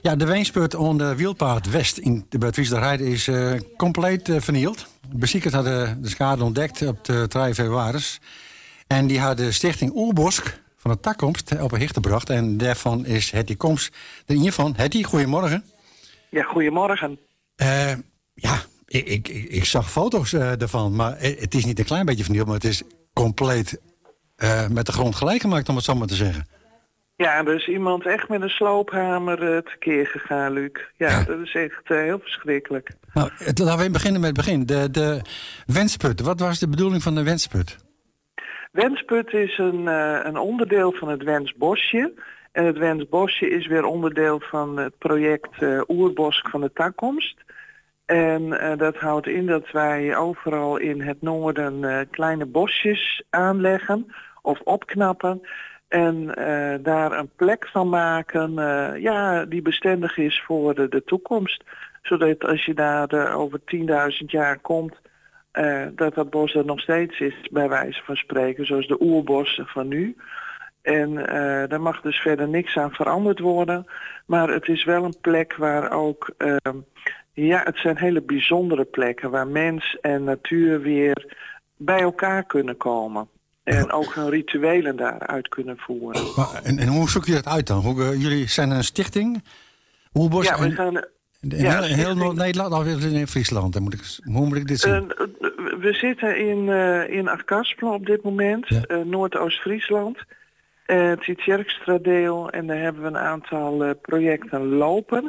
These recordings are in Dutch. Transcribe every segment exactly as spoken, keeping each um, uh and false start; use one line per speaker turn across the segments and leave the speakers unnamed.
Ja, de Weensput onder Wielpaard West in de Friesland is uh, compleet uh, vernield. Beziekers hadden de schade ontdekt op de twee februari. En die had de stichting Oerbosk van de Takkomst op een hicht gebracht. En daarvan is Hetty Komst er in van. Hetty, goedemorgen.
Ja, goedemorgen.
Uh, ja, ik, ik, ik zag foto's uh, ervan, maar het is niet een klein beetje vernield, maar het is compleet uh, met de grond gelijk gemaakt, om het zo maar te zeggen.
Ja, er is iemand echt met een sloophamer uh, tekeer gegaan, Luc. Ja, ja. Dat is echt uh, heel verschrikkelijk.
Nou, het, laten we even beginnen met het begin. De, de Wensput, wat was de bedoeling van de Wensput?
Wensput is een, uh, een onderdeel van het Wensbosje. En het Wensbosje is weer onderdeel van het project uh, Oerbosk van de Takkomst. En uh, dat houdt in dat wij overal in het noorden uh, kleine bosjes aanleggen of opknappen. En uh, daar een plek van maken uh, ja, die bestendig is voor de, de toekomst. Zodat als je daar uh, over tienduizend jaar komt, uh, dat dat bos er nog steeds is, bij wijze van spreken, zoals de oerbossen van nu. En uh, daar mag dus verder niks aan veranderd worden. Maar het is wel een plek waar ook, uh, ja, het zijn hele bijzondere plekken waar mens en natuur weer bij elkaar kunnen komen. En ook hun rituelen daaruit kunnen voeren.
Maar, en, en hoe zoek je dat uit dan? Hoe, uh, jullie zijn een stichting? Oerbosk?
Ja, we zijn...
In ja, heel, heel Noord-Nederland of in Friesland? Dan moet ik, hoe moet ik dit zien?
Uh, we zitten in, uh, in Achtkarspelen op dit moment, ja. uh, Noordoost-Friesland. Uh, het Tjitjerkstra-deel en daar hebben we een aantal uh, projecten lopen.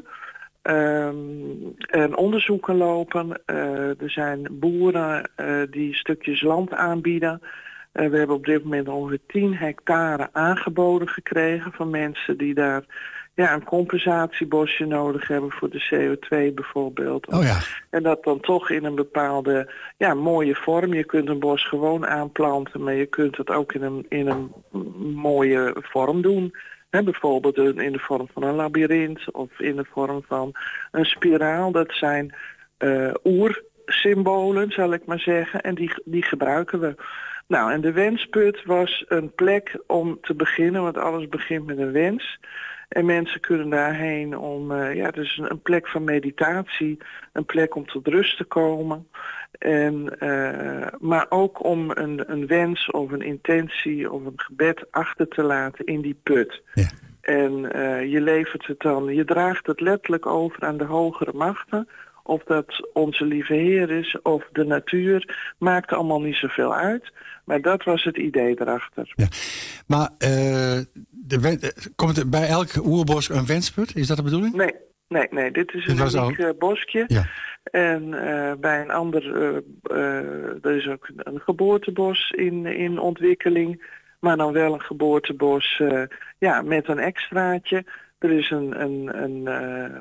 Um, en onderzoeken lopen. Uh, er zijn boeren uh, die stukjes land aanbieden. Uh, we hebben op dit moment ongeveer tien hectare aangeboden gekregen van mensen die daar ja, een compensatiebosje nodig hebben voor de C O twee bijvoorbeeld.
Oh ja.
En dat dan toch in een bepaalde ja, mooie vorm. Je kunt een bos gewoon aanplanten, maar je kunt het ook in een, in een mooie vorm doen. He, bijvoorbeeld in de vorm van een labyrint of in de vorm van een spiraal. Dat zijn uh, oersymbolen, zal ik maar zeggen. En die, die gebruiken we. Nou, en de Wensput was een plek om te beginnen, want alles begint met een wens. En mensen kunnen daarheen om, uh, ja, dus een, een plek van meditatie, een plek om tot rust te komen. En, uh, maar ook om een, een wens of een intentie of een gebed achter te laten in die put. Ja. En uh, je levert het dan, je draagt het letterlijk over aan de hogere machten. Of dat onze lieve Heer is of de natuur, maakt allemaal niet zoveel uit. Maar dat was het idee erachter. Ja.
Maar uh, de, komt er bij elk oerbos een wensput? Is dat de bedoeling?
Nee, nee, nee. Dit is een uniek al... bosje. Ja. En uh, bij een ander, uh, uh, er is ook een geboortebos in, in ontwikkeling. Maar dan wel een geboortebos uh, ja, met een extraatje. Er is een... een, een, uh,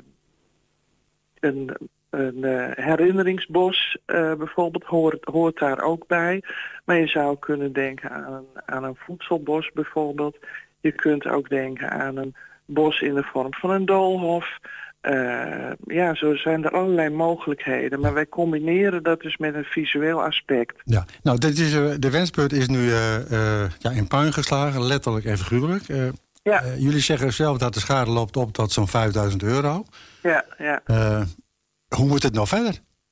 een Een uh, herinneringsbos uh, bijvoorbeeld hoort, hoort daar ook bij. Maar je zou kunnen denken aan een, aan een voedselbos bijvoorbeeld. Je kunt ook denken aan een bos in de vorm van een doolhof. Uh, ja, zo zijn er allerlei mogelijkheden. Maar wij combineren dat dus met een visueel aspect.
Ja, nou, dit is, uh, de Wensput is nu uh, uh, ja, in puin geslagen, letterlijk en figuurlijk. Uh, ja. uh, jullie zeggen zelf dat de schade loopt op tot zo'n vijfduizend euro.
Ja, ja.
Uh, Hoe moet het nou verder?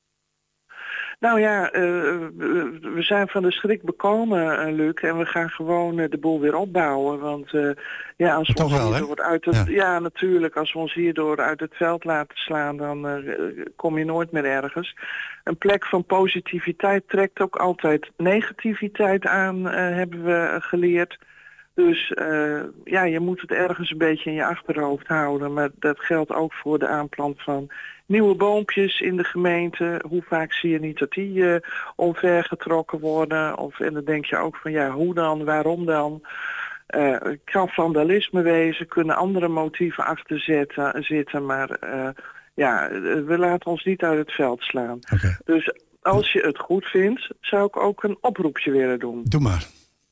Nou ja, uh, we zijn van de schrik bekomen, uh, Luc. En we gaan gewoon uh, de boel weer opbouwen. Want uh, ja, als we ons
wel,
hierdoor uit het, ja. ja, natuurlijk, als we ons hierdoor uit het veld laten slaan, dan uh, kom je nooit meer ergens. Een plek van positiviteit trekt ook altijd negativiteit aan, uh, hebben we geleerd. Dus uh, ja, je moet het ergens een beetje in je achterhoofd houden. Maar dat geldt ook voor de aanplant van nieuwe boompjes in de gemeente. Hoe vaak zie je niet dat die uh, omvergetrokken worden? Of, en dan denk je ook van ja, hoe dan, waarom dan? Uh, het kan vandalisme wezen, kunnen andere motieven achter zitten, zitten maar uh, ja, we laten ons niet uit het veld slaan. Okay. Dus als je het goed vindt, zou ik ook een oproepje willen doen.
Doe maar.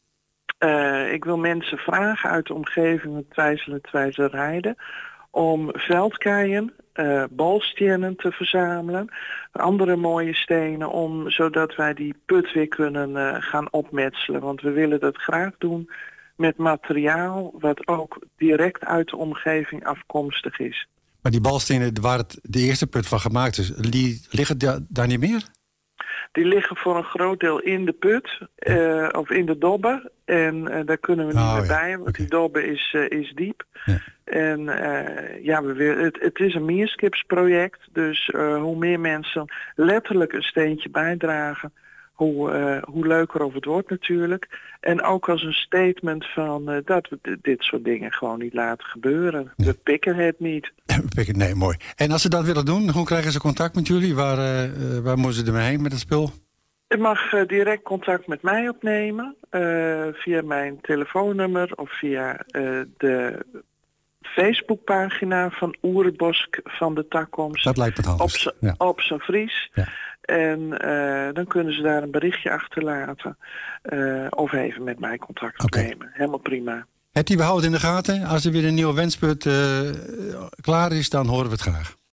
Uh, ik wil mensen vragen uit de omgeving van Twijzel en Twijzelrijden om veldkeien, uh, balstenen te verzamelen, andere mooie stenen, om, zodat wij die put weer kunnen uh, gaan opmetselen. Want we willen dat graag doen met materiaal wat ook direct uit de omgeving afkomstig is.
Maar die balstenen waar het de eerste put van gemaakt is, die liggen da- daar niet meer?
Die liggen voor een groot deel in de put, uh, of in de dobbe. En uh, daar kunnen we niet
oh,
meer
ja.
bij, want
okay.
die dobbe is, uh, is diep.
Ja.
En uh, ja, we willen, het, het is een meerskipsproject. Dus uh, hoe meer mensen letterlijk een steentje bijdragen, hoe, uh, hoe leuker of het wordt natuurlijk. En ook als een statement van uh, dat we d- dit soort dingen gewoon niet laten gebeuren.
Ja.
We pikken het niet.
Nee, mooi. En als ze dat willen doen, hoe krijgen ze contact met jullie? Waar, uh, waar moeten ze ermee heen met het spul?
Je mag uh, direct contact met mij opnemen. Uh, via mijn telefoonnummer of via uh, de Facebookpagina van Oerenbosk van de Takkomst.
Dat lijkt me het handigst.
Op,
ja.
op zijn Fries.
Ja.
En uh, dan kunnen ze daar een berichtje achterlaten. Uh, of even met mij contact opnemen. Okay. Helemaal prima.
Het die behouden in de gaten. Als er weer een nieuwe wensput uh, klaar is, dan horen we het graag.